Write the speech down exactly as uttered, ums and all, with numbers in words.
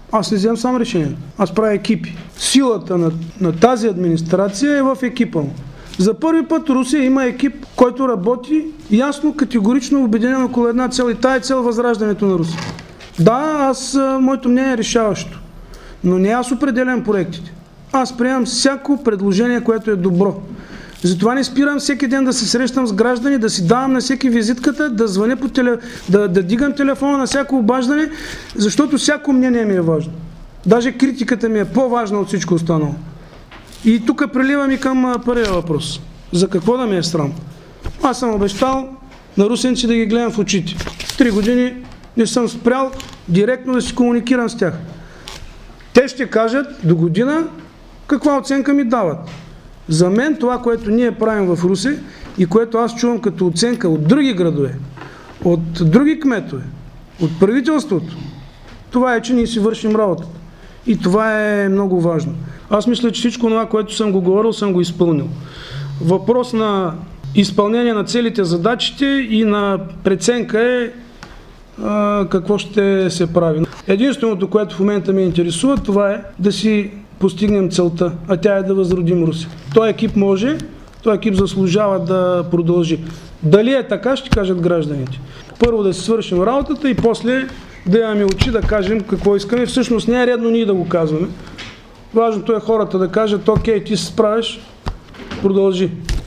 Аз не вземам сам решение. Аз правя екипи. Силата на, на тази администрация е в екипа му. За първи път Русия има екип, който работи ясно, категорично обединен около една цел и тая цел възраждането на Русия. Да, аз, моето мнение е решаващо. Но не аз определям проектите. Аз приемам всяко предложение, което е добро. Затова не спирам всеки ден да се срещам с граждани, да си давам на всеки визитката, да звъня по теле, да, да дигам телефона на всяко обаждане, защото всяко мнение ми е важно. Даже критиката ми е по-важна от всичко останало. И тук приливам и към първия въпрос. За какво да ми е срам? Аз съм обещал на русенци да ги гледам в очите. Три години не съм спрял директно да си комуникирам с тях. Те ще кажат до година каква оценка ми дават. За мен това, което ние правим в Русе и което аз чувам като оценка от други градове, от други кметове, от правителството, това е, че ние си вършим работата. И това е много важно. Аз мисля, че всичко това, което съм го говорил, съм го изпълнил. Въпрос на изпълнение на целите, задачите и на преценка е а, какво ще се прави. Единственото, което в момента ме интересува, това е да си постигнем целта, а тя е да възродим Русе. Той екип може, той екип заслужава да продължи. Дали е така, ще кажат гражданите. Първо да си свършим работата и после да имаме очи да кажем какво искаме. Всъщност не е редно ние да го казваме. Важното е хората да кажат, окей, ти се справиш, продължи.